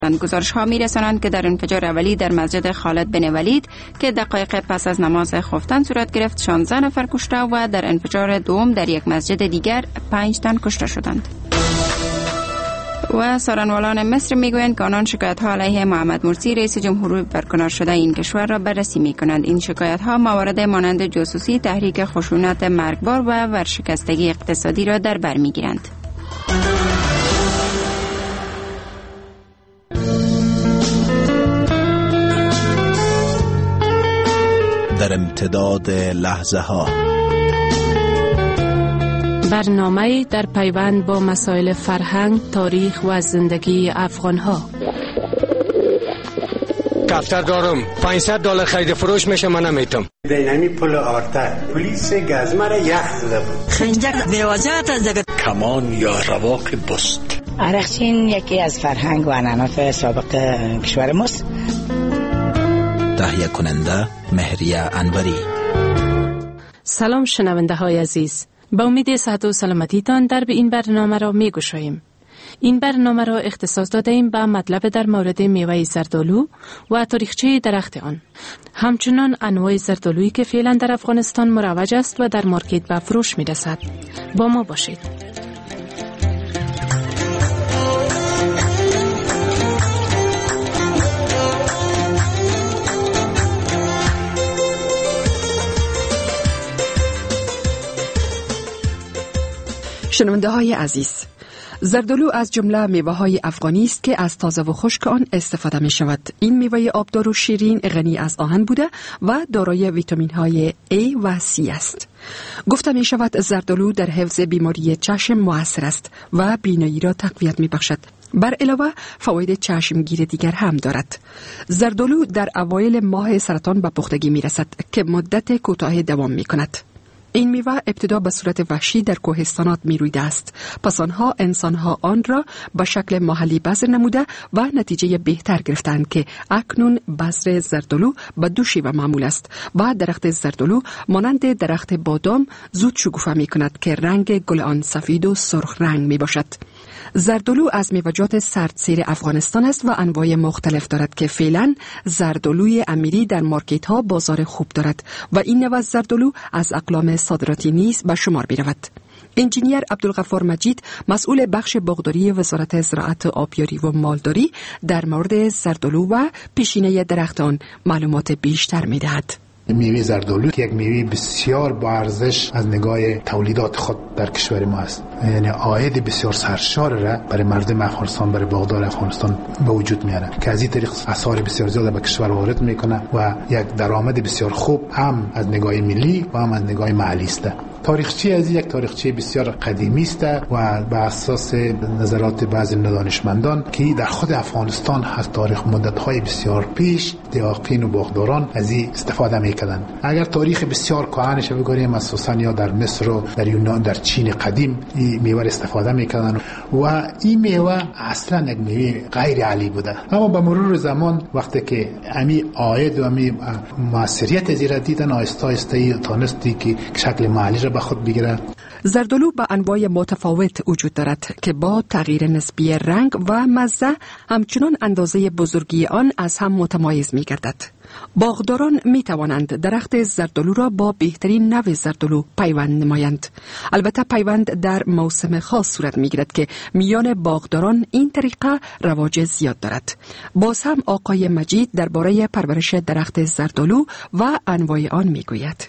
گزارش ها می رسانند که در انفجار اولی در مسجد خالد بن ولید که دقایق پس از نماز خفتن صورت گرفت 16 نفر کشته و در انفجار دوم در یک مسجد دیگر 5 تن کشته شدند. و سارنوالان مصر میگویند که آنان شکایت ها علیه محمد مرسی رئیس جمهور برکنار شده این کشور را بررسی می کنند. این شکایت ها موارد مانند جاسوسی، تحریک خشونت مرگبار و ورشکستگی اقتصادی را در بر میگیرند. در امتداد لحظه ها برنامه در پیوند با مسائل فرهنگ، تاریخ و زندگی افغان ها. دفتر دارم $500 خرید فروش میشه، من نمیتونم. دینامی پل آرتا پلیس گزمه را یخ زده بود. خنجر بیوازات از دگت کمان یا رواق بست. عرقچین یکی از فرهنگ و عنعنات سابق کشور ماست. تهیه کننده مهریه انوری. سلام شنونده های عزیز، با امید صحت و سلامتیتان در به این برنامه را می گشاییم. این برنامه را اختصاص داده ایم به مطلب در مورد میوه زردآلو و تاریخچه درخت آن. همچنان انواع زردآلویی که فعلا در افغانستان مروج است و در مارکت به فروش می رسد. با ما باشید. شنونده های عزیز، زردآلو از جمله میوه های افغانی است که از تازه و خشک آن استفاده می شود. این میوه آبدار و شیرین غنی از آهن بوده و دارای ویتامین های A و C است. گفته می شود زردآلو در حفظ بیماری چشم مؤثر است و بینایی را تقویت می بخشد. بر علاوه فواید چشمگیر دیگر هم دارد. زردآلو در اوایل ماه سرطان به پختگی می رسد که مدت کوتاه دوام می کند. این میوه ابتدا به صورت وحشی در کوهستانات می رویده است. پس آنها انسانها آن را به شکل محلی بذر نموده و نتیجه بهتر گرفتند که اکنون بذر زردآلو به دو شیوه معمول است و درخت زردآلو مانند درخت بادام زود شکوفه می کند که رنگ گل آن سفید و سرخ رنگ می باشد. زردآلو از میوه‌جات سردسیر افغانستان است و انواع مختلف دارد که فعلا زردآلوی امیری در مارکت ها بازار خوب دارد و این نوع زردآلو از اقلام صادراتی نیز به شمار می رود. انجینیر عبدالغفار مجید مسئول بخش باغداری وزارت زراعت، آبیاری و مالداری در مورد زردآلو و پیشینه درخت آن معلومات بیشتر می دهد. میوه زردآلو یک میوه بسیار با ارزش از نگاه تولیدات خود در کشور ما است، یعنی عاید بسیار سرشار را برای مردم افغانستان، برای باغدار افغانستان به وجود میاره که از این طریق اثار بسیار زیاد به کشور وارد میکنه و یک درآمد بسیار خوب هم از نگاه ملی و هم از نگاه محلی است. تاریخچه از یک تاریخچه بسیار قدیمی است و بر اساس نظرات بعضی دانشمندان که در خود افغانستان از تاریخ مدت‌های بسیار پیش دیاقین و باغداران از این استفاده می‌کردند. اگر تاریخ بسیار کهنش بگوییم، اساساً یا در مصر و در یونان، در چین قدیم این میوه استفاده می‌کردند و این میوه اصلاً یک میوه غیر عالی بوده. اما به مرور زمان وقتی که امی عاید و امی موثریت از را دیدن، آهسته آهسته تانستی که شکل محلی به خود بگیره. زردآلو با انواع متفاوت وجود دارد که با تغییر نسبی رنگ و مزه همچنان اندازه بزرگی آن از هم متمایز می گردد. باغداران می توانند درخت زردآلو را با بهترین نوع زردآلو پیوند نمایند. البته پیوند در موسم خاص صورت می گیرد که میان باغداران این طریقه رواج زیاد دارد. باز هم آقای مجید درباره پرورش درخت زردآلو و انواع آن می گوید.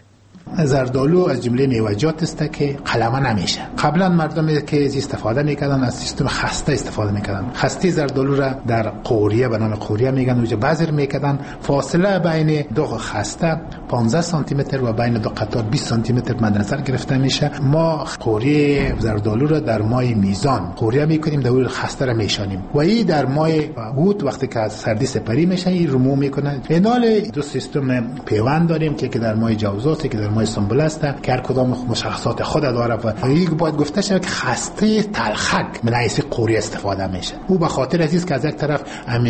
زردآلو از جمله میوه‌جات است که قلمه نمیشه. قبلا مردم که از استفاده میکردن از سیستم خسته استفاده میکردن. خسته زردآلو را در قوریه به نام قوریه میگن، اونجا بذر میکردن. فاصله بین دو خسته 15 سانتی متر و بین دو قطار 20 سانتی متر مد نظر گرفته میشه. ما قوریه زردآلو را در ماه میزان قوریه میکنیم، دور خسته را میشانیم و این در ماه بود وقتی که از سردی سپری میشه این رمو میکنه. اینال دو سیستم پیوند داریم که در ماه جوزات، که در ماه نامه سنبل است که هر کدام مشخصات خود داره و یک باید گفته شود که خسته تلخک من حیث قوری استفاده میشه. او به خاطر عزیز که از یک طرف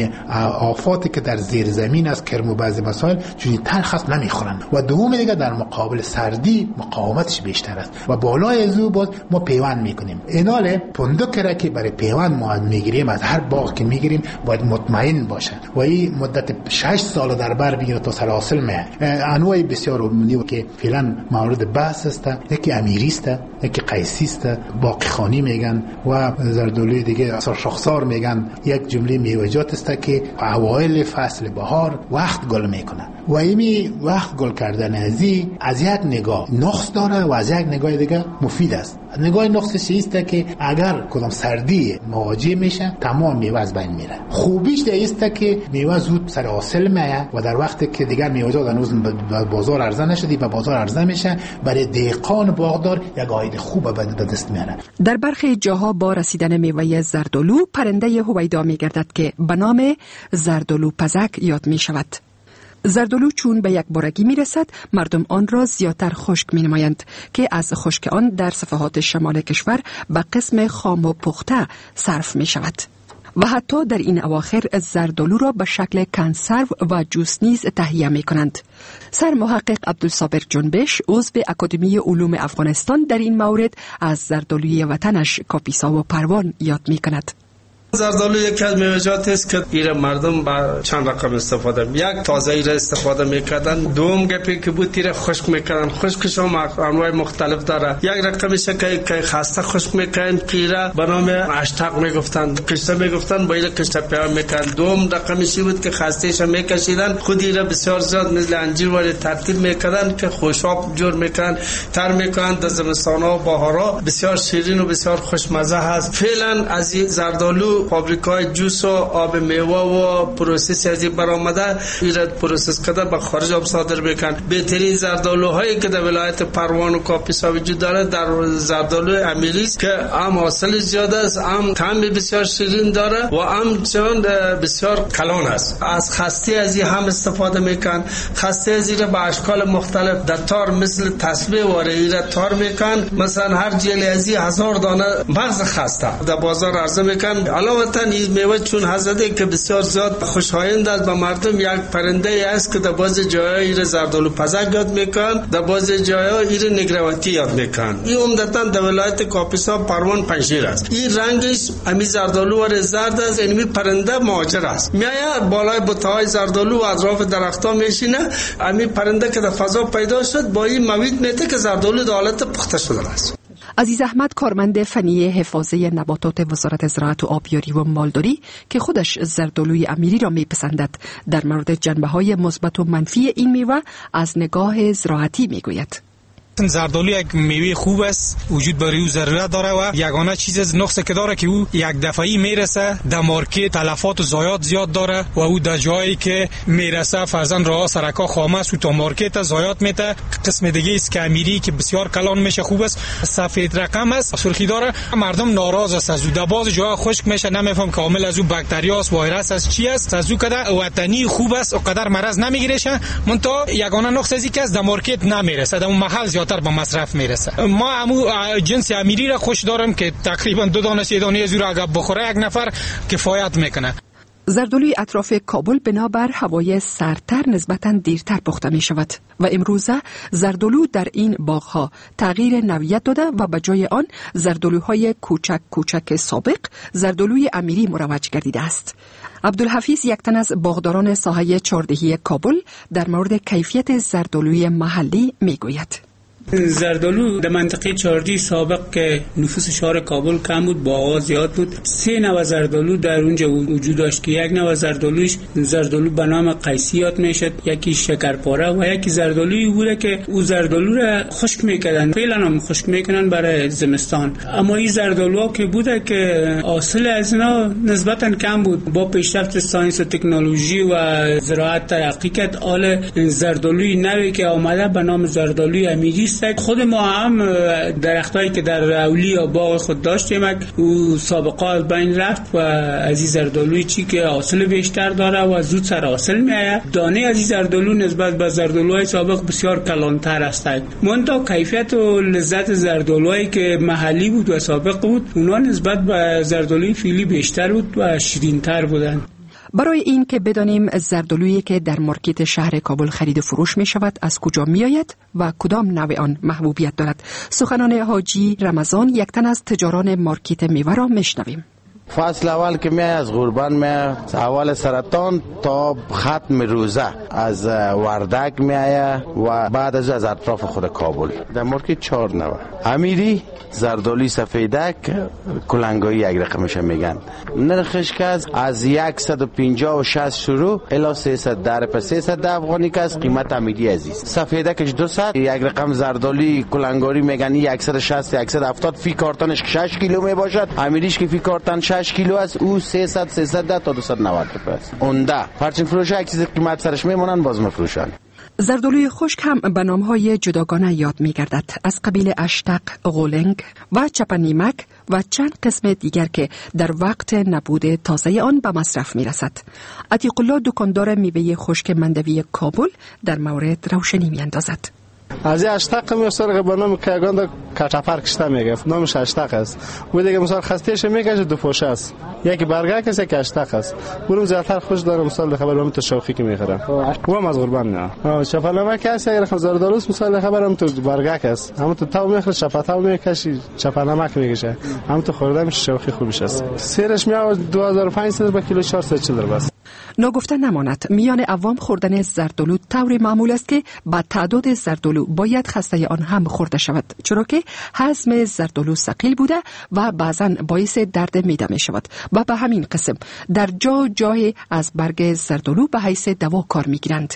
آفاتی که در زیر زمین است، کرم و بعضی مسائل چون تلخ است نمیخورن و دوم دیگه در مقابل سردی مقاومتش بیشتر است و بالای از او باز ما پیوند میکنیم. ایناله پندک را که برای پیوند ما میگیریم از هر باغ که میگیریم باید مطمئن باشه و این مدت 6 سال در بر بگیره تا سر حاصل میه. انواع بسیار عمومی که فعلا مورد بحث است، یکی امیری است، یکی قیسی است، باقی خانی میگن و زردالوی دیگه اثر شاخسار میگن. یک جمله میوه‌جات است که اوایل فصل بهار وقت گل میکنه و این وقت گل کردن از یک نگاه نقص داره و از یک نگاه دیگه مفید است. نگاه نقصش است که اگر کدام سردی مواجه میشه تمام میوه از بین میره. خوبیش است که میوه زود سر حاصل میه و در وقتی که دیگر میوه‌جات هنوز به بازار عرضه نشده به بازار عرضه میشه برای دهقان باغدار یک عاید خوب به دست میاره. در برخی جاها با رسیدن میوه زردالو پرنده هویدا میگردد که به نام زردالو پزک یاد می شود. زردالو چون به یک بارگی می رسد مردم آن را زیادتر خشک می نمایند که از خشک آن در صفحات شمال کشور به قسم خام و پخته صرف می شود و حتی در این اواخر زردالو را به شکل کنسرو و جوس نیز تهیه می کنند. سرمحقق عبدالصابر جنبش عضو اکادمی علوم افغانستان در این مورد از زردالوی وطنش کاپیسا و پروان یاد می کند. زردالو یکی از میوه‌جات است که ایره مردم با چند رقم استفاده یک تازه ایره استفاده میکردن، دوم گپی که بود ایره خشک میکردن. خشکش هم انواع مختلف داره. یک رقمش که خسته خشک میکردن که ایره به نام اشتق میگفتن، کشته میگفتن با ایره کشته پیام میکردن. دوم رقمش بود که خستهش میکشیدن خود ایره بسیار زیاد مثل انجیر ولی ترتیب میکردن که خوشاب جور میکردن تر میکردن. در زمستان‌ها و بهارا بسیار شیرین و بسیار خوشمزه هست. فعلا از زردالو فابریکای جوس و آب میوه و پروسس از این برآمده ایراد پروسس کرده به خارج آب صادر میکنن. بهترین زردالوهایی که در ولایت پروان و کاپیسا وجود داره در زردالو امیری است که هم حاصل زیاد است، هم طعم بسیار شیرین داره و هم چون بسیار کلان است. از خسته از این هم استفاده میکن. خسته از این به اشکال مختلف در تار مثل تسبیح و ایراد تار میکن. مثلا هر جیل از این 1000 دانه مغز خسته در بازار عرضه میکن. علاوه این میوه چون حزده که بسیار زیاد خوشایند است به مردم، یک پرنده است که در بعضی جاها ایر زردالو پزک یاد میکن، در بعضی جاها ایر نگروتی یاد میکن. این عمدتاً در ولایت کاپیسا پروان پنجشیر است. این رنگش امی زردالو و زرد است. این پرنده مهاجر است، میاد بالای بوتهای زردالو و اطراف درختها میشینه. امی پرنده که در فضا پیدا شد با این موید میته که زردالو در حالت پخته شده است. عزیز احمد کارمند فنی حفاظه نباتات وزارت زراعت و آبیاری و مالداری که خودش زردالوی امیری را میپسندد در مورد جنبه‌های مثبت و منفی این میوه از نگاه زراعتی میگوید. زردالو یک میوه خوب است، وجود برای او ضرورت داره و یگانه چیز از نقصی که داره که او یک دفعی میرسه در مارکت تلفات و ضایعات زیاد داره و او در جایی که میرسه فرزن راه سرکا خامه است و تا مارکت ضایعات میته. قسم دیگه است که امیری که بسیار کلان میشه خوب است، سفید رقم است، سرخی داره. مردم ناراض است از او، در بعض جاها خشک میشه نمیفهم کامل از او باکتریاست ویروس است چی است. از او کده وطنی خوب است و قدر مرض نمیگیره. منتها یگانه نقص ازی که از در مارکت نمیرسه، در اون محل زیادتر به مصرف میرسه. ما همو جنس امیری را خوش دارم که تقریبا 2 دانه 3 دانه از او را اگر بخوره یک نفر کفایت میکنه. زردالوی اطراف کابل بنابر هوای سردتر نسبتاً دیرتر پخته می شود و امروزه زردالو در این باغها تغییر نوعیت داده و به جای آن زردالوهای کوچک کوچک سابق زردالوی امیری مروج گردیده است. عبدالحفیظ یک تن از باغداران ساحه چهاردهی کابل در مورد کیفیت زردالوی محلی می گوید. زردالو در منطقه چهاردهی سابق که نفوس شهر کابل کم بود، باغ‌ها زیاد بود، 3 نوع زردالو در اونجا وجود داشت که یک نوع زردالوش زردالو به نام قیسی یاد میشد، یکی شکرپاره و یکی زردالویی بوده که او زردالو را خشک میکردن، فعلا هم خشک میکنن برای زمستان. اما این زردالوها که بوده که حاصل از اینا نسبتا کم بود. با پیشرفت ساینس و تکنولوژی و زراعت ترقی کرد. حال زردالوی نوی که آمده به نام زردالوی امیری نیست. خود ما هم درختایی که در اولی یا باغ خود داشتیم او سابقات بین رفت و از این زردالوی چی که حاصل بیشتر داره و زود سر حاصل میآید. دانه از این زردالو نسبت به زردالوهای سابق بسیار کلانتر است. منتها کیفیت و لذت زردالوهایی که محلی بود و سابق بود اونا نسبت به زردالوی فعلی بیشتر بود و شیرین‌تر بودند. برای این که بدانیم زردالویی که در مارکت شهر کابل خرید و فروش می شود از کجا می آید و کدام نوع آن محبوبیت دارد، سخنان حاجی رمضان یک تن از تجاران مارکت میوه را میشنویم. فصل اول که می از غربان می اول سرطان تا ختم روزه از وردک می و بعد از اطراف خود کابل در مارکت 4 نوع. امیری، زردالوی سفیدک، کلنگایی یک رقمش میگن. نرخش که از 150 و 60 شروع الی 300 در پس 300 افغانی که از قیمت امیری عزیز. سفیدکش 200، یک رقم زردالوی کلنگاری میگن 160 170 فی کارتونش 6 کیلو می باشد. امیریش که فی کارتون 6 کیلو است او 300 310 تا 290 روپیه است. اوندا پرچین فروش یک چیز قیمت سرش میمونن باز میفروشن. زردالوی خشک هم به نام‌های جداگانه یاد می‌گردد، از قبیل اشتق، غولنگ و چپنیمک و چند قسم دیگر که در وقت نبود تازه آن به مصرف می‌رسد. عتیق الله دکاندار میوه خشک مندوی کابل در مورد روشنی می‌اندازد. از اشتق مثلا به نام کاغاند کاتافر کشته میگه، نامش اشتق است. و دیگه مثلا خستهش میکشه دو پوشه است، یکی برگک است یکی اشتق است. اونم زیادتر خوش داره مثلا خبرم تو شوخی که میخرم و هم از قربان نه چپنمک است یک رقم زردالوس مثلا خبرم تو برگک است، هم تو تاو میخره چپتاو میکشی چپنمک میکشه، هم تو خوردم شوخی خوبش است. سیرش میاد 2500 به کیلو 440 بس. ناگفته نماند میان عوام خوردن زردالو طور معمول است که با تعداد زردالو باید خسته آن هم خورده شود، چرا که هضم زردالو ثقیل بوده و بعضا باعث درد معده می شود و به همین قسم در جای از برگ زردالو به حیث دوا کار می گیرند.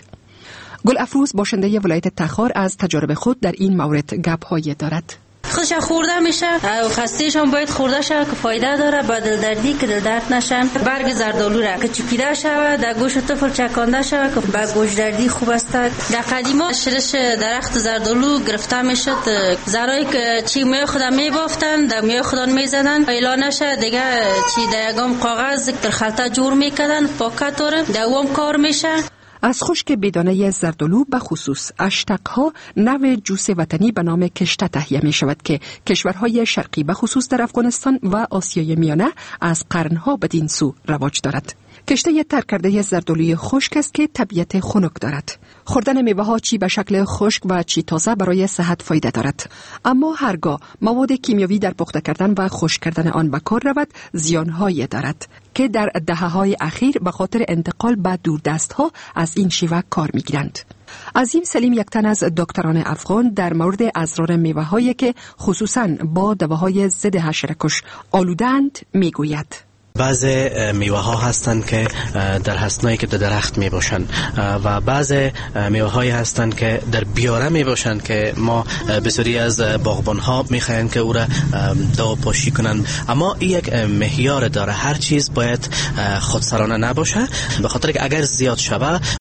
گل افروز باشنده ولایت تخار از تجارب خود در این مورد گپ‌هایی دارد. خودش خورده میشه و خستهش هم باید خورده شود که فایده داره، با دل دردی که دل درد نشن. برگ زردالو را که چکیده شود در گوشت طفل چکانده شود که با گوش دردی خوب است. در قدیما شرش درخت زردالو گرفته میشد، زرایی که چی می خودم میبافتن در می خودان میزدن ایلا نشه دیگه چی در یگام کاغذ در خلطه جور میکردن پاکت داره دوام کار میشه. از خشک بدانه زردالو به خصوص اشتقها نوع جوس وطنی به نام کشته تهیه می شود که کشورهای شرقی به خصوص در افغانستان و آسیای میانه از قرنها بدین سو رواج دارد. کشته تر کرده زردالوی خشک است که طبیعت خنک دارد. خوردن میوه ها چی به شکل خشک و چی تازه برای صحت فایده دارد، اما هرگاه مواد کیمیاوی در پخته کردن و خشک کردن آن به کار رود زیانهایی دارد که در دهه‌های اخیر به خاطر انتقال به دوردست‌ها از این شیوه کار می‌گیرند. عظیم سلیم یک تن از دکتران افغان در مورد اضرار میوه‌هایی که خصوصاً با دواهای ضد حشره‌کش آلوده‌اند میگوید. بعض میوه ها هستند که در حسنایی که در درخت می باشند و بعض میوه هایی هستند که در بیاره می باشند که ما بسیاری از باغبان ها می خواهند که او را دوا پاشی کنند، اما این یک معیار داره، هر چیز باید خودسرانه نباشه، به خاطر که اگر زیاد شود